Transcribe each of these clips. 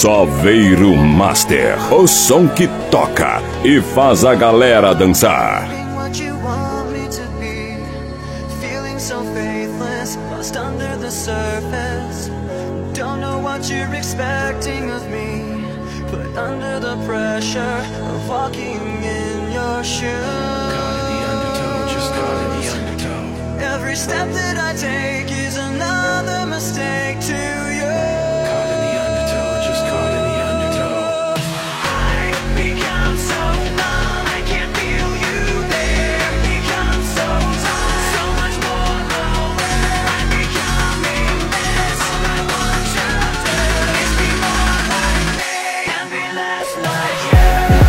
Soveiro Master, o som que toca e faz a galera dançar. Under the pressure of walking in your shoes, caught in the undertow, just caught in the undertow. Every step that I take is another mistake to you. Caught in the undertow, just caught in the undertow. I become so numb, I can't feel you there. Become so tired, so much more aware. I'm becoming this. All I want you to do is be more like me and be less like you.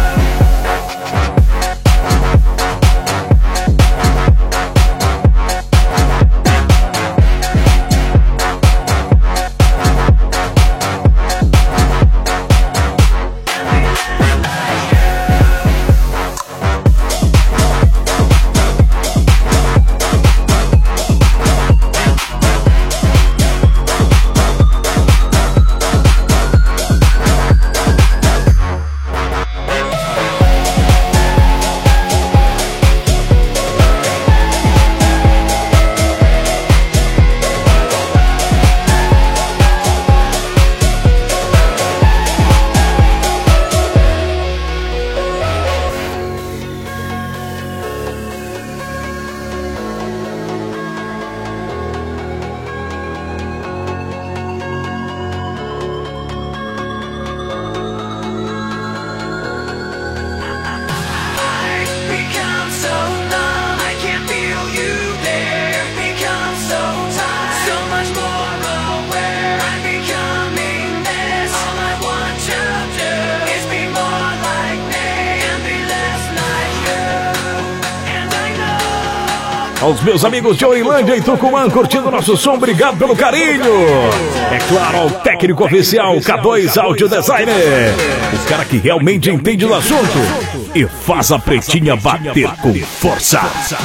Aos meus amigos de Orilândia e Tucumã curtindo nosso som, obrigado pelo carinho. É claro, ao técnico oficial K2 Audio Designer, o cara que realmente entende do assunto e faz a pretinha bater com força.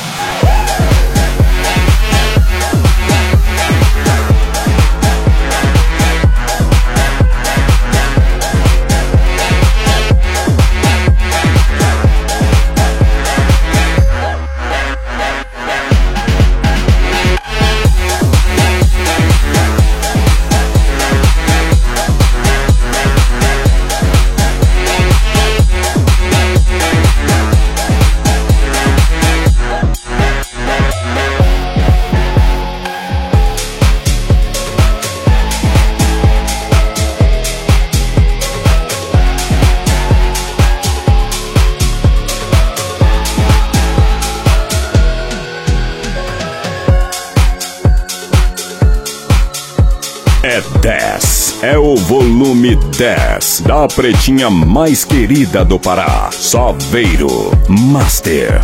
É 10, é o volume 10 da pretinha mais querida do Pará, Soveiro Master.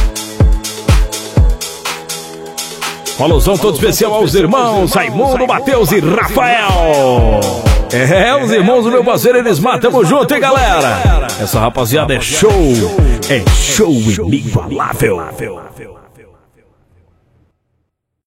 Um alusão todo especial aos irmãos Raimundo, Matheus e Rafael. É, os irmãos do meu parceiro Elismar, tamo junto, hein, galera? Essa rapaziada é show inigualável.